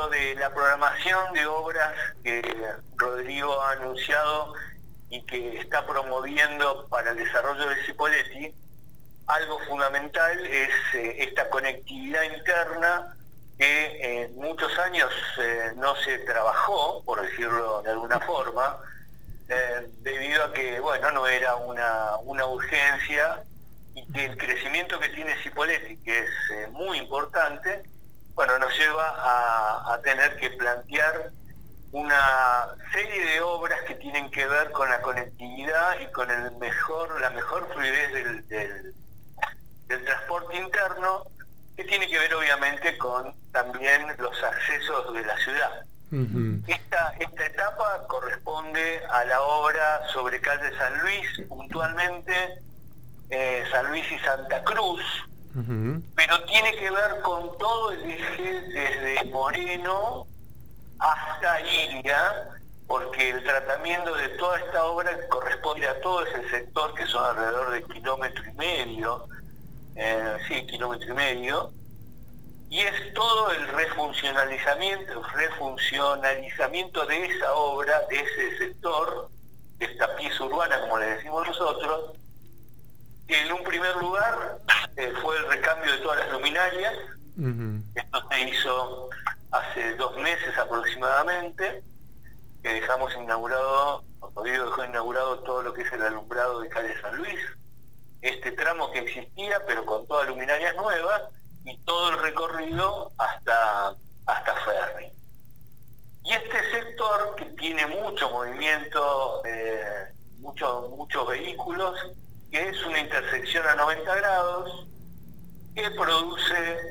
dentro de la programación de obras que Rodrigo ha anunciado y que está promoviendo para el desarrollo de Cipolletti, algo fundamental es esta conectividad interna que en muchos años no se trabajó, por decirlo de alguna forma, debido a que, bueno, no era una urgencia, y que el crecimiento que tiene Cipolletti, que es muy importante, bueno, nos lleva a tener que plantear una serie de obras que tienen que ver con la conectividad y con la mejor fluidez del transporte interno, que tiene que ver obviamente con también los accesos de la ciudad. Uh-huh. Esta etapa corresponde a la obra sobre calle San Luis, puntualmente San Luis y Santa Cruz, Uh-huh. pero tiene que ver con todo el eje desde Moreno hasta Ilia, porque el tratamiento de toda esta obra corresponde a todo ese sector, que son alrededor de 1,5 kilómetros, kilómetro y medio, y es todo el refuncionalizamiento de esa obra, de ese sector, de esta pieza urbana, como le decimos nosotros, que en un primer lugar fue el recambio de todas las luminarias. Uh-huh. Esto se hizo hace 2 meses aproximadamente, que dejamos inaugurado, Rodrigo dejó inaugurado todo lo que es el alumbrado de calle San Luis, este tramo que existía, pero con todas luminarias nuevas, y todo el recorrido hasta Ferry. Y este sector, que tiene mucho movimiento, muchos vehículos, que es una intersección a 90 grados, que produce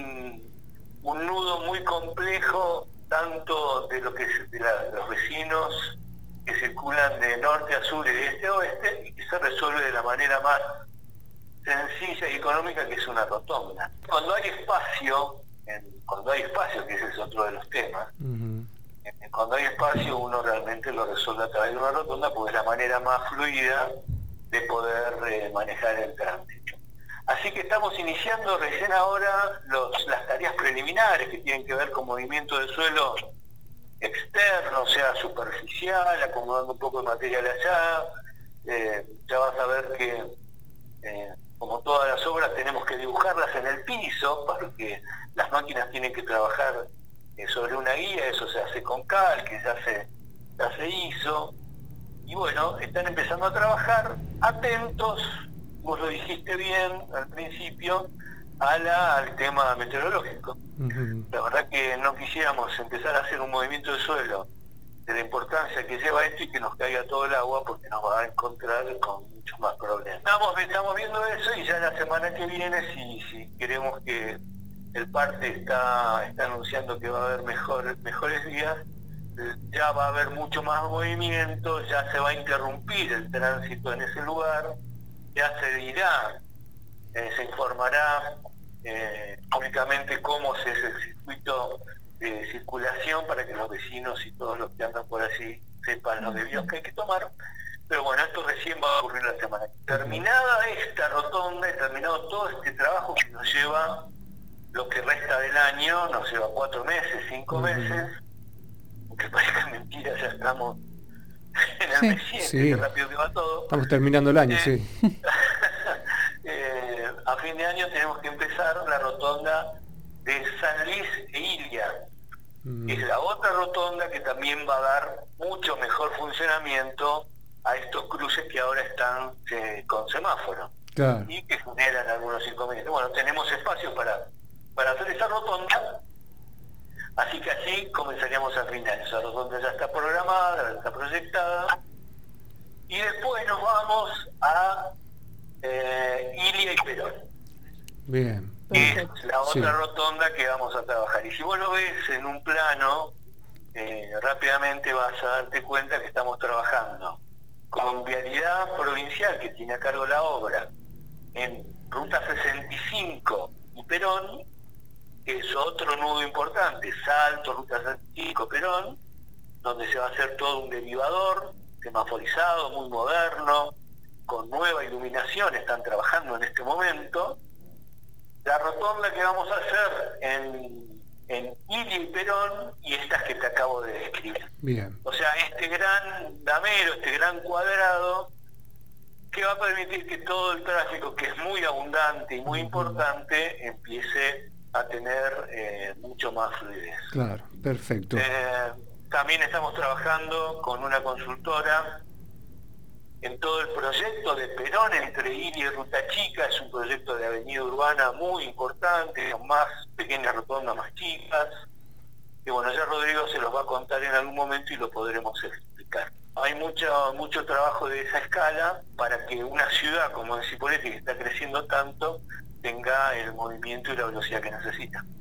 un nudo muy complejo, tanto de lo que es de los vecinos que circulan de norte a sur y de este a oeste, y que se resuelve de la manera más sencilla y económica, que es una rotonda. Cuando hay espacio, que ese es otro de los temas, Uh-huh. cuando hay espacio uno realmente lo resuelve a través de una rotonda, porque es la manera más fluida de poder manejar el tránsito. Así que estamos iniciando recién ahora las tareas preliminares que tienen que ver con movimiento de suelo externo, o sea, superficial, acomodando un poco de material allá. Ya vas a ver que, como todas las obras, tenemos que dibujarlas en el piso, porque las máquinas tienen que trabajar sobre una guía. Eso se hace con cal, que ya se hizo. Y bueno, están empezando a trabajar atentos, vos lo dijiste bien al principio, al tema meteorológico. Uh-huh. La verdad que no quisiéramos empezar a hacer un movimiento de suelo de la importancia que lleva esto y que nos caiga todo el agua, porque nos va a encontrar con muchos más problemas. Estamos viendo eso, y ya la semana que viene, si queremos que el parte está anunciando que va a haber mejores días, ya va a haber mucho más movimiento, ya se va a interrumpir el tránsito en ese lugar, ya se dirá, se informará públicamente cómo es el circuito de circulación, para que los vecinos y todos los que andan por allí sepan los desvíos que hay que tomar. Pero bueno, esto recién va a ocurrir la semana. Terminada esta rotonda y terminado todo este trabajo que nos lleva, lo que resta del año, nos lleva 4 meses, 5 meses, aunque parezca mentira, ya estamos en el mes 7, sí. Que rápido que va todo. Estamos terminando el año, sí. A fin de año tenemos que empezar la rotonda de San Luis e Ilia, que es la otra rotonda que también va a dar mucho mejor funcionamiento a estos cruces que ahora están con semáforo, Claro. y que generan algunos inconvenientes. Bueno, tenemos espacio para hacer esa rotonda, así que así comenzaríamos a fin de año. Esa rotonda ya está programada, ya está proyectada, y después nos vamos a Ilia y Perón. Bien. Es la otra Sí. rotonda que vamos a trabajar. Y si vos lo ves en un plano, rápidamente vas a darte cuenta que estamos trabajando con Vialidad Provincial, que tiene a cargo la obra, en Ruta 65 y Perón, que es otro nudo importante, Salto, Ruta 65, Perón, donde se va a hacer todo un derivador semaforizado, muy moderno, con nueva iluminación. Están trabajando en este momento. La rotonda que vamos a hacer en en Ilia y Perón y estas que te acabo de describir. Bien. O sea, este gran damero, este gran cuadrado, que va a permitir que todo el tráfico, que es muy abundante y muy importante, empiece a tener mucho más fluidez. Claro, perfecto. También estamos trabajando con una consultora en todo el proyecto de Perón entre Ilia y Ruta Chica. Es un proyecto de avenida urbana muy importante, con más pequeñas rotondas más chicas, que bueno, ya Rodrigo se los va a contar en algún momento y lo podremos explicar. Hay mucho trabajo de esa escala para que una ciudad como Cipolletti, que está creciendo tanto, tenga el movimiento y la velocidad que necesita.